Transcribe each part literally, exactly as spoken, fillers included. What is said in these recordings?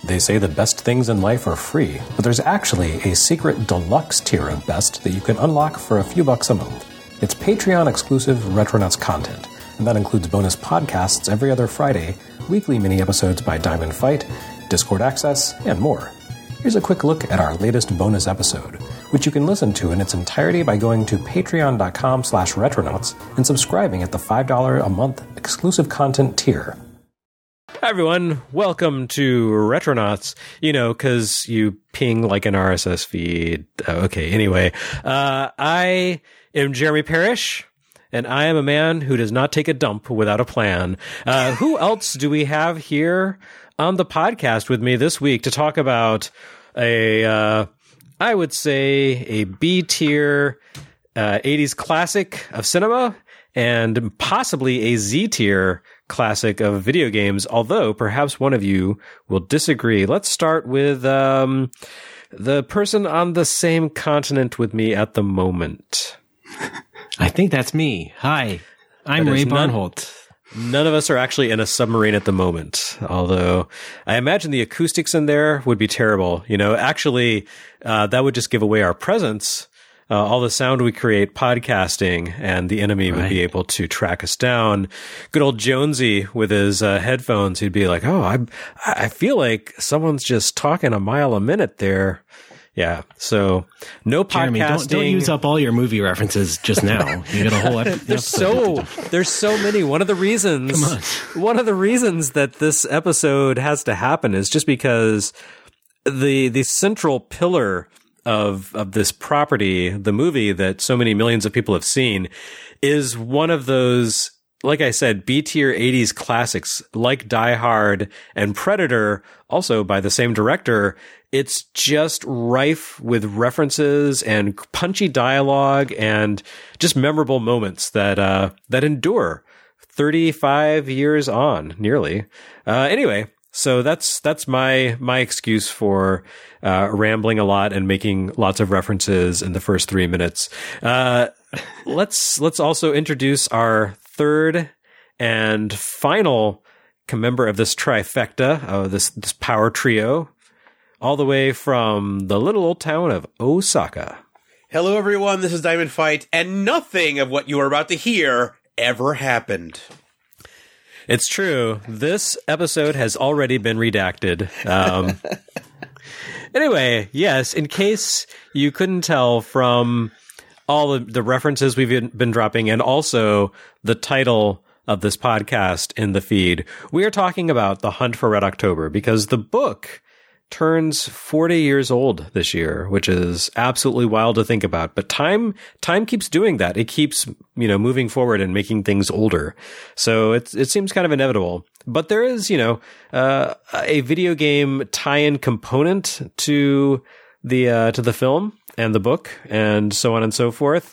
They say the best things in life are free, but there's actually a secret deluxe tier of best that you can unlock for a few bucks a month. It's Patreon-exclusive Retronauts content, and that includes bonus podcasts every other Friday, weekly mini-episodes by Diamond Fight, Discord access, and more. Here's a quick look at our latest bonus episode, which you can listen to in its entirety by going to patreon.com slash retronauts and subscribing at the five dollars a month exclusive content tier. Hi, everyone. Welcome to Retronauts. You know, because you ping like an R S S feed. Oh, okay, anyway. Uh, I am Jeremy Parrish, and I am a man who does not take a dump without a plan. Uh, who else do we have here on the podcast with me this week to talk about a, uh, I would say, a B-tier uh, eighties classic of cinema and possibly a Z-tier classic of video games, although perhaps one of you will disagree. Let's start with um, the person on the same continent with me at the moment. I think that's me. Hi, I'm Ray Barnholt. None, none of us are actually in a submarine at the moment, although I imagine the acoustics in there would be terrible. You know, actually, uh, that would just give away our presence. Uh, all the sound we create podcasting, and the enemy would right. be able to track us down. Good old Jonesy with his uh, headphones, he'd be like, oh, I I feel like someone's just talking a mile a minute there. Yeah, so no podcasting. Jeremy, don't, don't use up all your movie references just now. You got a whole ep- there's so there's so many. One of the reasons, Come on. one of the reasons that this episode has to happen is just because the the central pillar of of this property, the movie that so many millions of people have seen, is one of those, like I said, B-tier eighties classics like Die Hard and Predator, also by the same director. It's just rife with references and punchy dialogue and just memorable moments that uh that endure thirty-five years on, nearly. Uh anyway, so that's that's my my excuse for uh, rambling a lot and making lots of references in the first three minutes. Uh, let's let's also introduce our third and final member of this trifecta, uh, this this power trio, all the way from the little old town of Osaka. Hello, everyone. This is Diamond Fight, and nothing of what you are about to hear ever happened. It's true. This episode has already been redacted. Um, anyway, yes, in case you couldn't tell from all of the references we've been dropping and also the title of this podcast in the feed, we are talking about The Hunt for Red October because the book turns forty years old this year, which is absolutely wild to think about. But time, time keeps doing that. It keeps, you know, moving forward and making things older. So it, it seems kind of inevitable. But there is, you know, uh, a video game tie-in component to the, uh, to the film and the book and so on and so forth.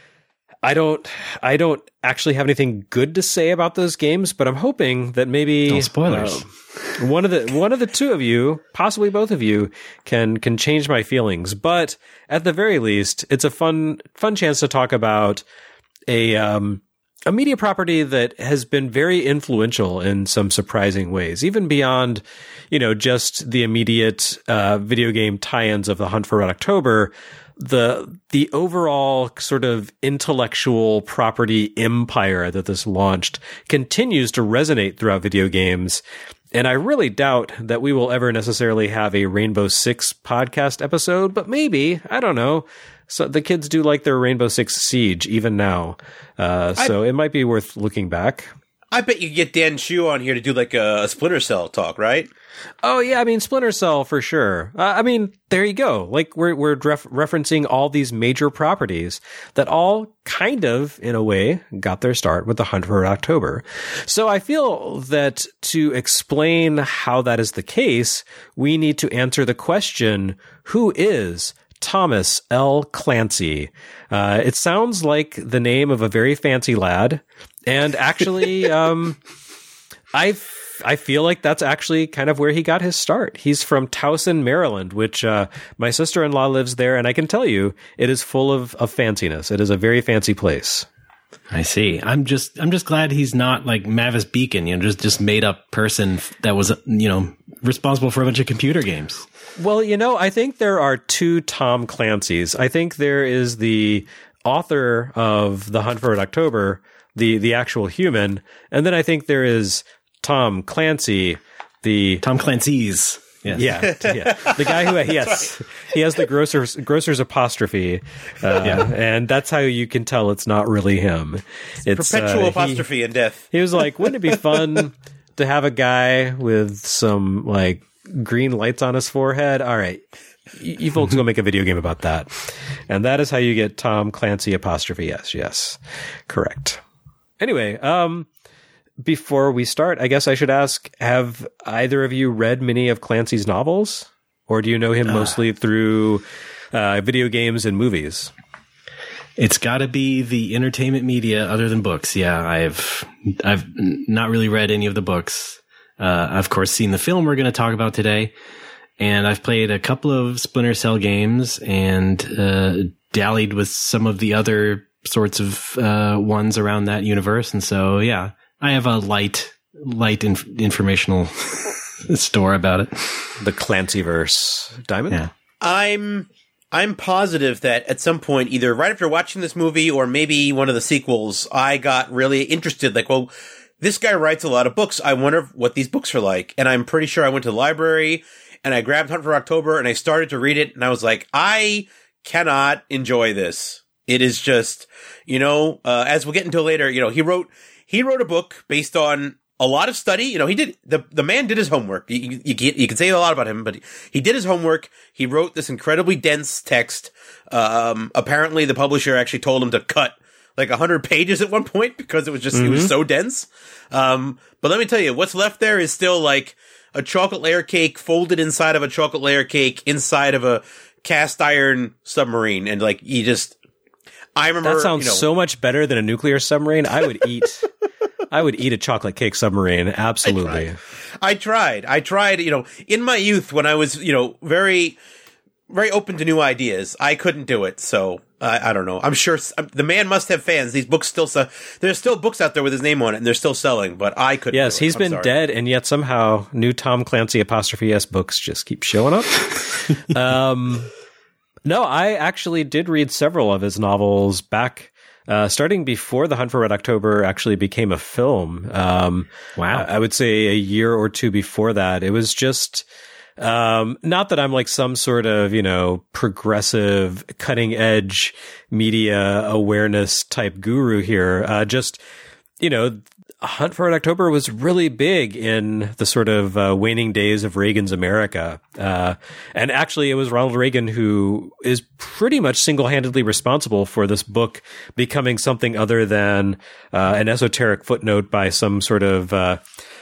I don't, I don't actually have anything good to say about those games, but I'm hoping that maybe no spoilers. Uh, one of the one of the two of you, possibly both of you, can can change my feelings. But at the very least, it's a fun fun chance to talk about a um, a media property that has been very influential in some surprising ways, even beyond, you know, just the immediate uh, video game tie-ins of The Hunt for Red October. The the overall sort of intellectual property empire that this launched continues to resonate throughout video games. And I really doubt that we will ever necessarily have a Rainbow Six podcast episode, but maybe, I don't know. So the kids do like their Rainbow Six Siege even now. Uh, so I, it might be worth looking back. I bet you could get Dan Chu on here to do like a, a Splinter Cell talk, right? Oh yeah, I mean Splinter Cell for sure. Uh, I mean, there you go. Like we're we're ref- referencing all these major properties that all kind of, in a way, got their start with The Hunt for Red October. So I feel that to explain how that is the case, we need to answer the question: who is Thomas L. Clancy? Uh, it sounds like the name of a very fancy lad, and actually, um, I've. I feel like that's actually kind of where he got his start. He's from Towson, Maryland, which uh, my sister-in-law lives there, and I can tell you it is full of, of fanciness. It is a very fancy place. I see. I'm just I'm just glad he's not like Mavis Beacon, you know, just just made up person that was, you know, responsible for a bunch of computer games. Well, you know, I think there are two Tom Clancy's. I think there is the author of The Hunt for Red October, the the actual human, and then I think there is Tom Clancy, the Tom Clancy's. Yes. Yeah, yeah, the guy who he has he has the grocer's grocer's apostrophe, uh, yeah. and that's how you can tell it's not really him. It's perpetual uh, apostrophe he, in death. He was like, "Wouldn't it be fun to have a guy with some like green lights on his forehead?" All right, you, you folks go make a video game about that, and that is how you get Tom Clancy apostrophe. Yes, yes, correct. Anyway, um. Before we start, I guess I should ask, have either of you read many of Clancy's novels? Or do you know him mostly uh, through uh, video games and movies? It's got to be the entertainment media other than books. Yeah, I've I've not really read any of the books. Uh, I've, of course, seen the film we're going to talk about today. And I've played a couple of Splinter Cell games and uh, dallied with some of the other sorts of uh, ones around that universe. And so, yeah. I have a light, light inf- informational store about it. The Clancyverse. Diamond? Yeah. I'm, I'm positive that at some point, either right after watching this movie or maybe one of the sequels, I got really interested. Like, well, this guy writes a lot of books. I wonder what these books are like. And I'm pretty sure I went to the library and I grabbed Hunt for October and I started to read it. And I was like, I cannot enjoy this. It is just, you know, uh, as we'll get into later, you know, he wrote, He wrote a book based on a lot of study. You know, he did, the, the man did his homework. You, you, you can say a lot about him, but he did his homework. He wrote this incredibly dense text. Um, apparently the publisher actually told him to cut like a hundred pages at one point because it was just, mm-hmm. it was so dense. Um, but let me tell you, what's left there is still like a chocolate layer cake folded inside of a chocolate layer cake inside of a cast iron submarine. And like, you just, I remember. That sounds you know, so much better than a nuclear submarine. I would eat, I would eat a chocolate cake submarine. Absolutely. I tried. I tried. I tried, you know, in my youth when I was, you know, very, very open to new ideas. I couldn't do it. So I, I don't know. I'm sure the man must have fans. These books still sell. There's still books out there with his name on it and they're still selling, but I couldn't. Yes, do it. he's I'm been sorry. dead. And yet somehow new Tom Clancy apostrophe S books just keep showing up. um, No, I actually did read several of his novels back, uh, starting before The Hunt for Red October actually became a film. Um, wow. I, I would say a year or two before that. It was just, um, not that I'm like some sort of, you know, progressive, cutting edge media awareness type guru here. Uh, just, you know, Hunt for Red October was really big in the sort of uh, waning days of Reagan's America. Uh, and actually, it was Ronald Reagan who is pretty much single-handedly responsible for this book becoming something other than uh, an esoteric footnote by some sort of uh,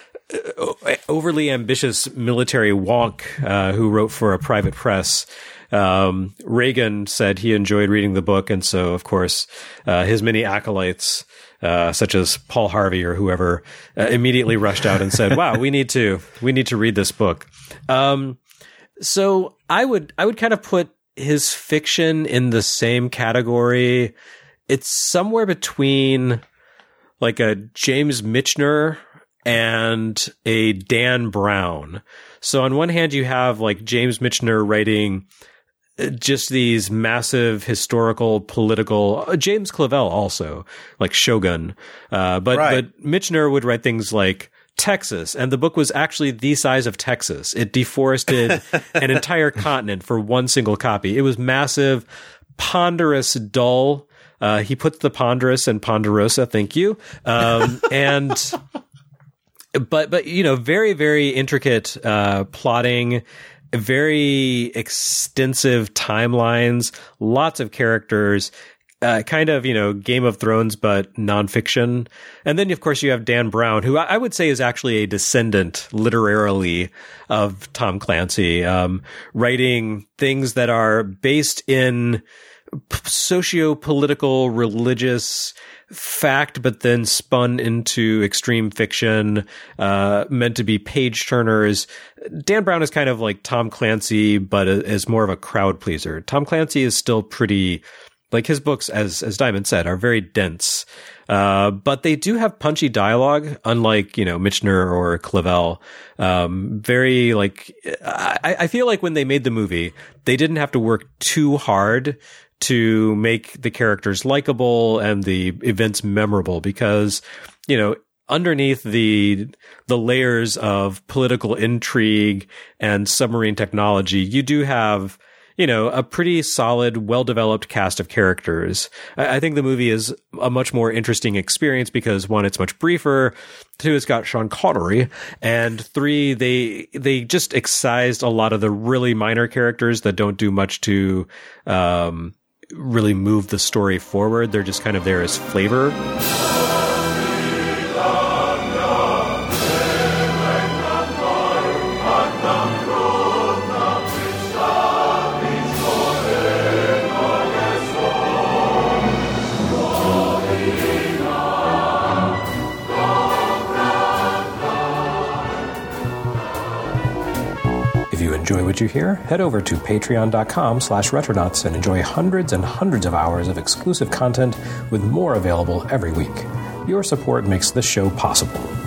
overly ambitious military wonk uh, who wrote for a private press. Um, Reagan said he enjoyed reading the book, and so, of course, uh, his many acolytes, uh, such as Paul Harvey or whoever, uh, immediately rushed out and said, "Wow, we need to, we need to read this book." Um, so I would, I would kind of put his fiction in the same category. It's somewhere between like a James Michener and a Dan Brown. So on one hand, you have like James Michener writing just these massive historical, political, uh, James Clavell also, like Shogun. Uh, but, right. but Michener would write things like Texas, and the book was actually the size of Texas. It deforested an entire continent for one single copy. It was massive, ponderous, dull. Uh, he puts the ponderous in Ponderosa. Thank you. Um, and, but, but, you know, very, very intricate, uh, plotting, very extensive timelines, lots of characters, uh, kind of, you know, Game of Thrones, but nonfiction. And then, of course, you have Dan Brown, who I would say is actually a descendant literarily of Tom Clancy, um, writing things that are based in socio-political, religious fact, but then spun into extreme fiction, uh, meant to be page turners. Dan Brown is kind of like Tom Clancy, but is more of a crowd pleaser. Tom Clancy is still pretty Like his books, as as Diamond said, are very dense, uh, but they do have punchy dialogue, unlike, you know, Michener or Clavel. Um, very like, I, I feel like when they made the movie, they didn't have to work too hard to make the characters likable and the events memorable, because, you know, underneath the the layers of political intrigue and submarine technology, you do have, you know, a pretty solid, well-developed cast of characters. I, I think the movie is a much more interesting experience because, one, it's much briefer. Two, it's got Sean Connery. And three, they they just excised a lot of the really minor characters that don't do much to um, really move the story forward. They're just kind of there as flavor. Enjoy what you hear? Head over to patreon.com slash retronauts and enjoy hundreds and hundreds of hours of exclusive content with more available every week. Your support makes this show possible.